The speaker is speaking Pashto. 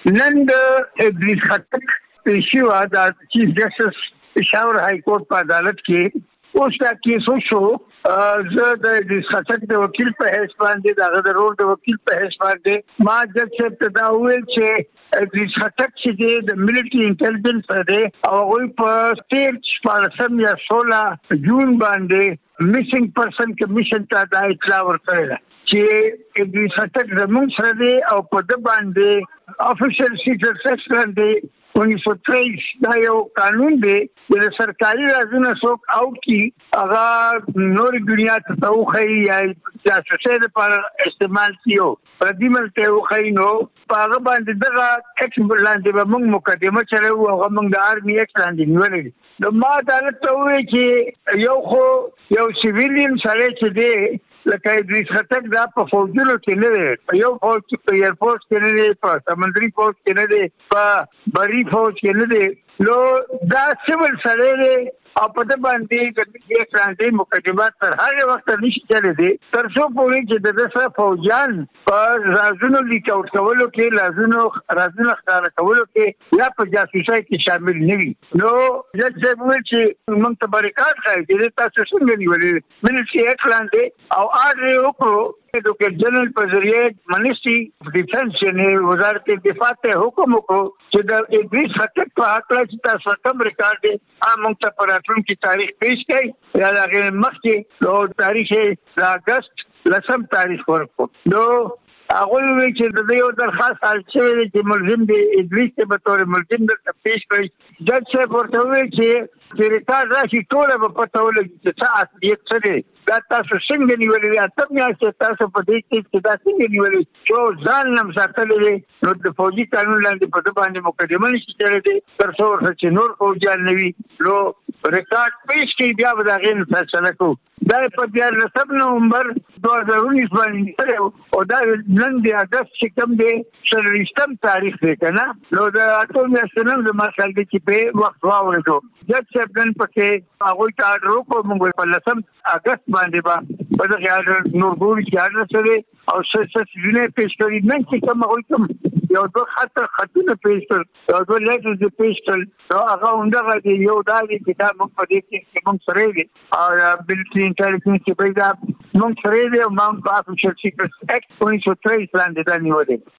نن د ادریس خټک پیشوا د چیف جسټس پېښور های کورټ په عدالت کې اوس دا کیس وشو. زه د ادریس خټک د وکیل په حیث باندې دغه د رول د وکیل په حیث باندې ما جج صاحب ته دا وویل چې ادریس خټک چې د ملټري انټيليجنس دی او هغوی په 13 یا 16 جون باندې میسنګ پرسن کمیشن ته دا اطلاع ورکړه چې ادریس خټک زموږ سره دی او په د باندې افیشل سیکرټ سیکشن دی 1923 دا یو قانون دی چې سرکاري رازونه څوک اوټ کی هغه نور دنیا ته توخی یا جاسوسي لپاره استعمال کیو پردیمل ته وخی نو هغه باندې دغه ایکس لاندې به موږ مقدمه چلو هغه موږ د آرمي ایکس لاندې نیولې نو ما عدالت ته وایي چې یو سیویلین سره چې دی لکه ادریس خټک دا په فوجونو کې نه دی په یو فوج په ایرفورس کې نه دی په سمندري فوج کې نه دی په بری فوج کې نه دی نو دا سیول سره دی او په د باندې د فرانسې مقدمات تر هغه وخت نشي چلېدي تر څو پورې چې د سره فوجان په رازونو لیک اوټ کولو کې رازونه ښکاره کولو کې یا په جاسوسۍ کې شامل نه وي نو جج چې موږ ته بریکاټ خای چې تاسو څنګه نیولې ملټري اکلان دی او اړ وکړو ډاکټر جنرال په ذریعہ منیسټري ډیفنس یعنی وزارت دفاع ته حکم وکړو چې د ادریس خټک په حق لا چې تاسو کوم ریکارډ دی موږ ته پر راتلونکي تاریخ پیش کړئ یا هغه مخکې نو تاریخ د اگست 10 تاریخ ورکړو نو هغه وی چې د یو درخواست حل شوی چې ملزم دی ادریس ته به تور ملزم د پیش کړي جج صاحب ورته وی چې ریکارډ راشي ټول به پته ولګي چې څه اصليت څه دی دا تاسو څنګه نیولې تاسو نه تاسو په دې کې دا څنګه نیولې چې ځان نم ساتلې نو د فوجي قانون لاندې په باندې مقدمه نشي چلېدي تر څو چې نور فوجان نوي نو ریکارډ پیش کې بیا به دا غیر فیصله کو دا په 14 نومبر 2019 باندې او دا نن د اگست چې کوم دی 23 تاریخ دی کنه نو د اټومي سنن د ماشال کې په وخت واورېدو جج صاحب نن پکې هغه ته اډر وکړو موږ په 10 اگست باندې په دغه اډر نور ګوري چې اډر سره او څه څه پیش کړی نن چې کوم هغه یو دوه خطونه پیش کړ یو دوه لیټر پیش کړ نو هغه اونده دی یو دا کتاب موږ په دې کې موږ سره دی او ملټري انټيليجنس کې پیدا موږ سره دی او موږ په افیشل سیکرټ اکټ 1923 باندې دا نیولې